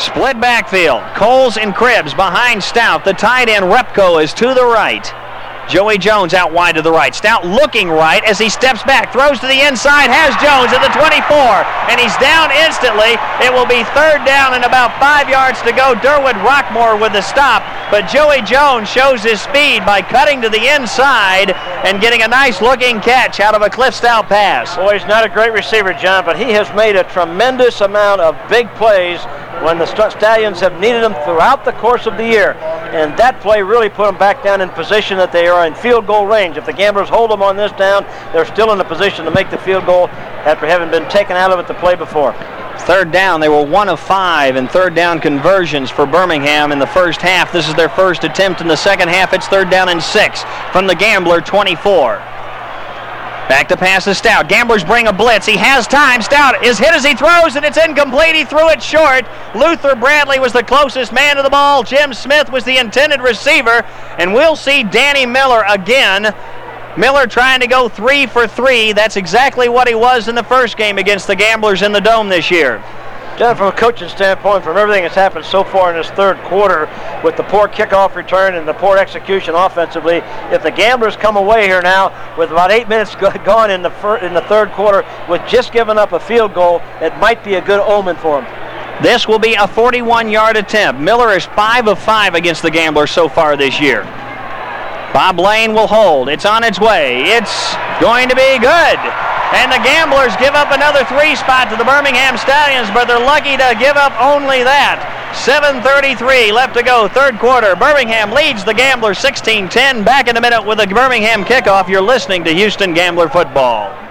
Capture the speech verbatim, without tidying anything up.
Split backfield. Coles and Cribbs behind Stout. The tight end Repko is to the right. Joey Jones out wide to the right. Stout looking right as he steps back. Throws to the inside. Has Jones at the twenty-four. And he's down instantly. It will be third down and about five yards to go. Derwood Rockmore with the stop. But Joey Jones shows his speed by cutting to the inside and getting a nice looking catch out of a Cliff Stout pass. Boy, he's not a great receiver, John, but he has made a tremendous amount of big plays when the Stallions have needed him throughout the course of the year. And that play really put them back down in position that they are in field goal range. If the Gamblers hold them on this down, they're still in a position to make the field goal after having been taken out of it the play before. Third down, they were one of five in third down conversions for Birmingham in the first half. This is their first attempt in the second half. It's third down and six from the Gambler twenty-four. Back to pass to Stout. Gamblers bring a blitz. He has time. Stout is hit as he throws, and it's incomplete. He threw it short. Luther Bradley was the closest man to the ball. Jim Smith was the intended receiver, and we'll see Danny Miller again. Miller trying to go three for three. That's exactly what he was in the first game against the Gamblers in the Dome this year. John, from a coaching standpoint, from everything that's happened so far in this third quarter with the poor kickoff return and the poor execution offensively, if the Gamblers come away here now with about eight minutes go- gone in the fir- in the third quarter with just giving up a field goal, it might be a good omen for them. This will be a forty-one-yard attempt. Miller is five of five against the Gamblers so far this year. Bob Lane will hold. It's on its way. It's going to be good. And the Gamblers give up another three spot to the Birmingham Stallions, but they're lucky to give up only that. seven thirty-three left to go, third quarter. Birmingham leads the Gamblers sixteen ten. Back in a minute with a Birmingham kickoff. You're listening to Houston Gambler Football.